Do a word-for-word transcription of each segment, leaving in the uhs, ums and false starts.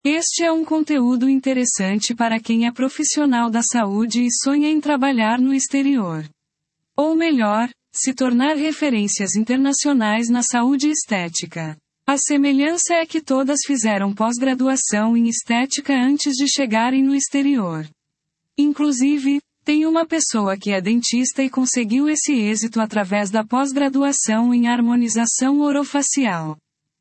Este é um conteúdo interessante para quem é profissional da saúde e sonha em trabalhar no exterior. Ou melhor, se tornar referências internacionais na saúde estética. A semelhança é que todas fizeram pós-graduação em estética antes de chegarem no exterior. Inclusive, tem uma pessoa que é dentista e conseguiu esse êxito através da pós-graduação em harmonização orofacial.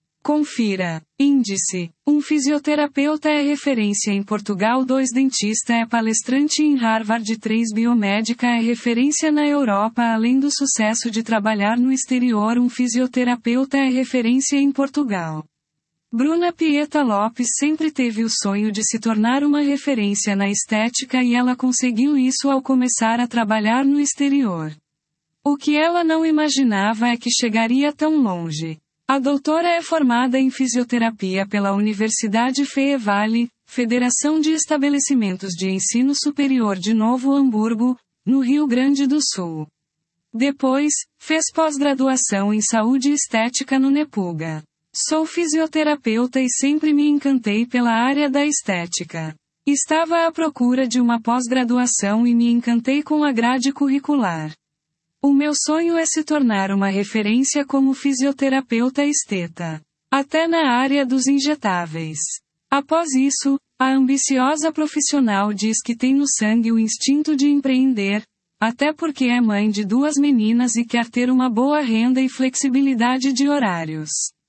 Confira. Índice. um fisioterapeuta é referência em Portugal. dois Dentista é palestrante em Harvard. três Biomédica é referência na Europa. Além do sucesso de trabalhar no exterior, um fisioterapeuta é referência em Portugal. Bruna Pieta Lopes sempre teve o sonho de se tornar uma referência na estética e ela conseguiu isso ao começar a trabalhar no exterior. O que ela não imaginava é que chegaria tão longe. A doutora é formada em fisioterapia pela Universidade FEE-Vale, Federação de Estabelecimentos de Ensino Superior de Novo Hamburgo, no Rio Grande do Sul. Depois, fez pós-graduação em saúde estética no Nepuga. Sou fisioterapeuta e sempre me encantei pela área da estética. Estava à procura de uma pós-graduação e me encantei com a grade curricular. O meu sonho é se tornar uma referência como fisioterapeuta esteta. Até na área dos injetáveis. Após isso, a ambiciosa profissional diz que tem no sangue o instinto de empreender, até porque é mãe de duas meninas e quer ter uma boa renda e flexibilidade de horários.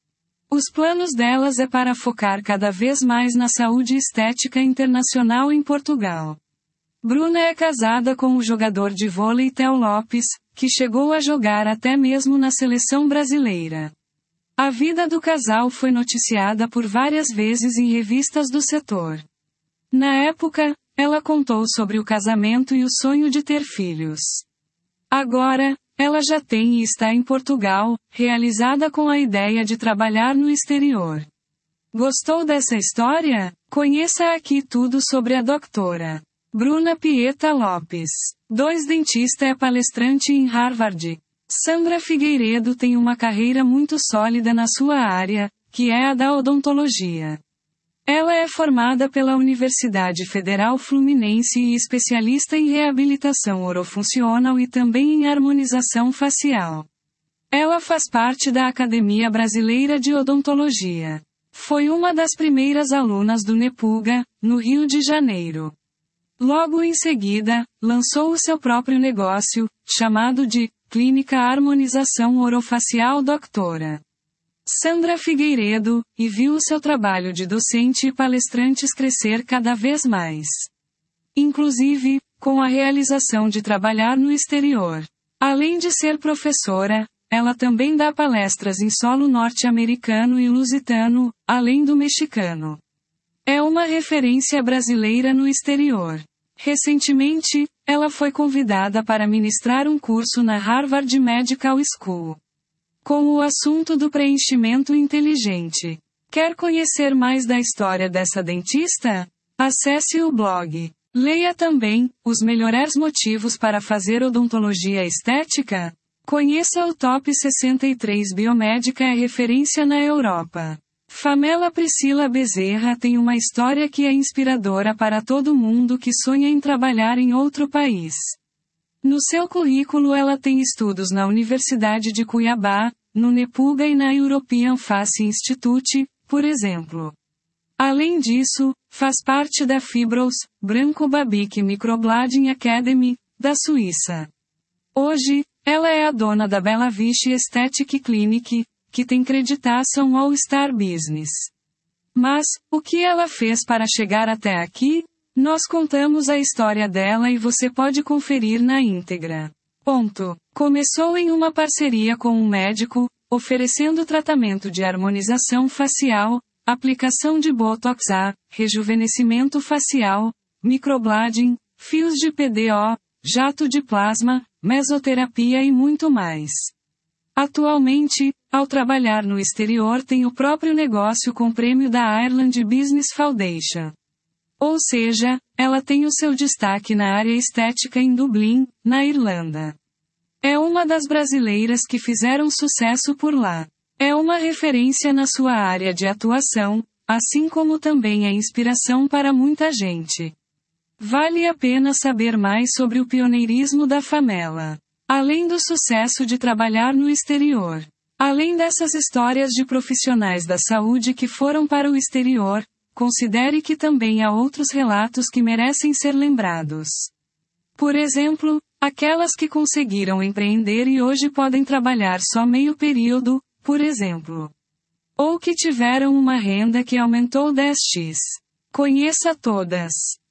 Os planos delas é para focar cada vez mais na saúde estética internacional em Portugal. Bruna é casada com o jogador de vôlei Theo Lopes, que chegou a jogar até mesmo na seleção brasileira. A vida do casal foi noticiada por várias vezes em revistas do setor. Na época, ela contou sobre o casamento e o sonho de ter filhos. Agora, ela já tem e está em Portugal, realizada com a ideia de trabalhar no exterior. Gostou dessa história? Conheça aqui tudo sobre a doutora Bruna Pieta Lopes. dois Dentista é palestrante em Harvard. Sandra Figueiredo tem uma carreira muito sólida na sua área, que é a da odontologia. Ela é formada pela Universidade Federal Fluminense e especialista em reabilitação orofuncional e também em harmonização facial. Ela faz parte da Academia Brasileira de Odontologia. Foi uma das primeiras alunas do Nepuga, no Rio de Janeiro. Logo em seguida, lançou o seu próprio negócio, chamado de Clínica Harmonização Orofacial doutora Sandra Figueiredo, e viu o seu trabalho de docente e palestrantes crescer cada vez mais. Inclusive, com a realização de trabalhar no exterior. Além de ser professora, ela também dá palestras em solo norte-americano e lusitano, além do mexicano. É uma referência brasileira no exterior. Recentemente, ela foi convidada para ministrar um curso na Harvard Medical School, com o assunto do preenchimento inteligente. Quer conhecer mais da história dessa dentista? Acesse o blog. Leia também os melhores motivos para fazer odontologia estética. Conheça o Top sessenta e três Biomédica é referência na Europa. Famela Priscila Bezerra tem uma história que é inspiradora para todo mundo que sonha em trabalhar em outro país. No seu currículo ela tem estudos na Universidade de Cuiabá, no Nepuga e na European Face Institute, por exemplo. Além disso, faz parte da Fibros, Branco Babic Microblading Academy, da Suíça. Hoje, ela é a dona da Bela Vista Aesthetic Clinic, que tem creditação All Star Business. Mas, o que ela fez para chegar até aqui? Nós contamos a história dela e você pode conferir na íntegra. Ponto. Começou em uma parceria com um médico, oferecendo tratamento de harmonização facial, aplicação de Botox A, rejuvenescimento facial, microblading, fios de P D O, jato de plasma, mesoterapia e muito mais. Atualmente, ao trabalhar no exterior tem o próprio negócio com prêmio da Ireland Business Foundation. Ou seja, ela tem o seu destaque na área estética em Dublin, na Irlanda. É uma das brasileiras que fizeram sucesso por lá. É uma referência na sua área de atuação, assim como também é inspiração para muita gente. Vale a pena saber mais sobre o pioneirismo da Famela. Além do sucesso de trabalhar no exterior. Além dessas histórias de profissionais da saúde que foram para o exterior, considere que também há outros relatos que merecem ser lembrados. Por exemplo, aquelas que conseguiram empreender e hoje podem trabalhar só meio período, por exemplo. Ou que tiveram uma renda que aumentou dez por cento. Conheça todas.